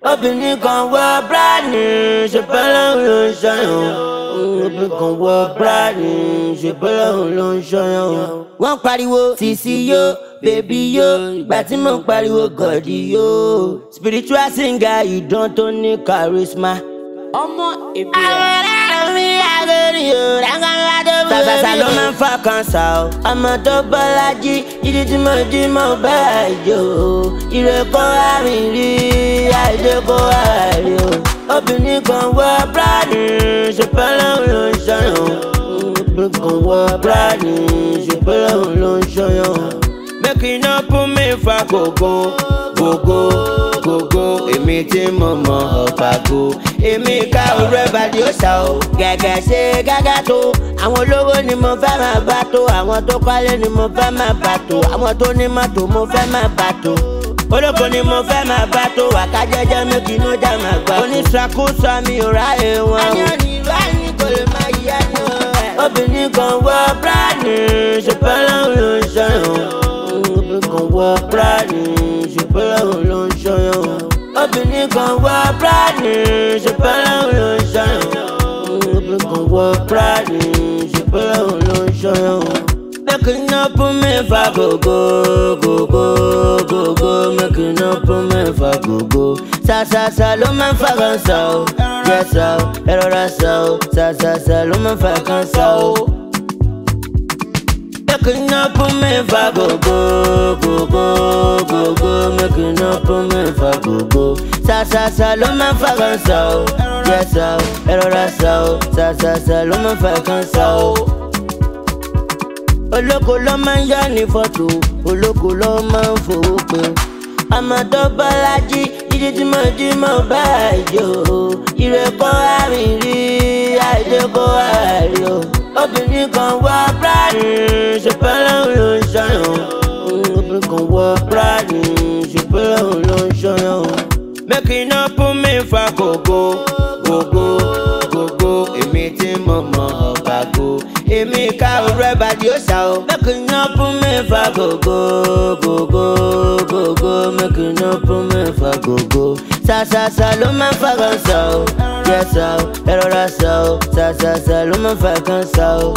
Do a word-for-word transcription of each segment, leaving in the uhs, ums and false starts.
Obìnrin kan wọ bíráàdì ṣe bọ́lọ́hún ló ń ṣọyàn. Obìnrin kan wọ bíráàdì ṣe bọ́lọ́hún ló ń ṣọyàn. Wọ́n pariwo sisi yo, bèbí yo, ìgbà tí mo pariwo gọ̀dí yo. Spiritual singer ìdán tó ní charisma. Ọmọ èbí ẹ̀. Àwọn mi àgẹ̀rì o, rángánlá tó bẹ̀rẹ̀. Sàṣàṣà ló máa ń fa kan sá o. Ọmọ tó Bọ́lájí, ìdí tí mo jí mo bá àjò. Ìrẹ́kọ́ àmì rí, àìdè kó àárí o. Obìnrin kan wọ bíráàdì, ṣe bọ́lọ́hún ló ń ṣọyàn. Obìnrin kan wọ bíráàdì, ṣe bọ́lọ́hún ló ń ṣọyàn. Making up for me for gogo, gogo, gogo. Èmi tí mo mọ ọ̀pàgò. Èmi ká ọ̀rẹ́ bàdí ó ṣá o. Gẹ́gẹ́ ṣe gágá tó. Àwọn olówó ni mo fẹ́ máa bá tó. Àwọn tó kọ́lé ni mo fẹ́ máa bá tó. Àwọn tó ní mọ́tò mo fẹ́ máa bá tó. Olóko ni mo fẹ́ máa bá tó. Wàká jẹ́jẹ́ mi kì í ló já máa gbà. Oníṣàkóso mi ò ráyè wọn o. Ayọ̀ ni ìlú àyìn kò lè máa yí ẹni o. Obìnrin kan wọ bíráàdì, ṣe bọ́lọ́hún ló ń ṣọyàn. Obìnrin kan wọ bíráàdì, ṣe bọ́lọ́hún ló ń ṣọyàn. Obìnrin kan wọ bíráàdì, ṣe bọ́lọ́hún ló ń ṣọyàn. Obìnrin kan wọ bíráàdì, ṣe bọ́lọ́hún ló ń ṣọyàn. Making up for me for gogo, gogo, gogo. Making up for me for gogo. Sa sa sa ló máa ń fa kan sá o. Jẹ́ sá o, ẹ rọra sá o. Sa sa sa ló máa ń fa kan sá o. Making up for me for gogo, gogo, gogo. Making up for me for gogo. Sa sa sa ló máa ń fa kan sá o. Jẹ́ sá o, ẹ rọra sá o. Sa sa sa ló máa ń fa kan sá o. Olóko ló máa ń yá ní fọ́tò, olóko ló máa ń fowó pé. Ọmọ tó Bọ́lájí, ìdí tí mo jí mo bá àjò. Ìrẹ́kọ́ àmì rí, àìdè kó àárí o. Obìnrin kan wọ bíráàdì, ṣe bọ́lọ́hún ló ń ṣọyàn. Obìnrin kan wọ bíráàdì, ṣe bọ́lọ́hún ló ń ṣọyàn. Making up for me for gogo, gogo, gogo. Èmi tí mo mọ ọ̀pàgò. Èmi ká ọ̀rẹ́ bàdí ó ṣá o. Making up for me for gogo, gogo, gogo. Making up for me for gogo. Sa sa sa ló máa ń fa kan sá o. Jẹ́ sá o, ẹ rọra sá o. Sa sa sa ló máa ń fa kan sá o.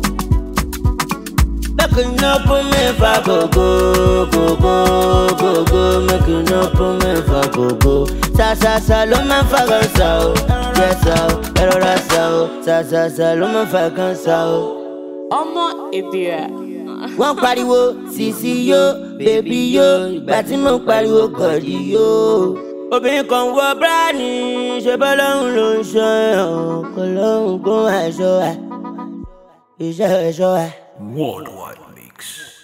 Making up for me for gogo, gogo, gogo. Making up for me for gogo. Sa sa sa ló máa ń fa kan sá o. Jẹ́ sá o, ẹ rọra sá o. Sa sa sa ló máa ń fa kan sá o. Ọmọ èbí ẹ̀. Wọ́n pariwo sisi yo, bèbí yo, ìgbà tí mo pariwo gọ̀dí yo. Obìnrin kan wọ bíráàdì, ṣe bọ́lọ́hún ló ń ṣọyàn. Kò lóhùn kó àìṣọ́ wa, iṣẹ́ ẹ̀ṣọ́ wa. Worldwide Mix.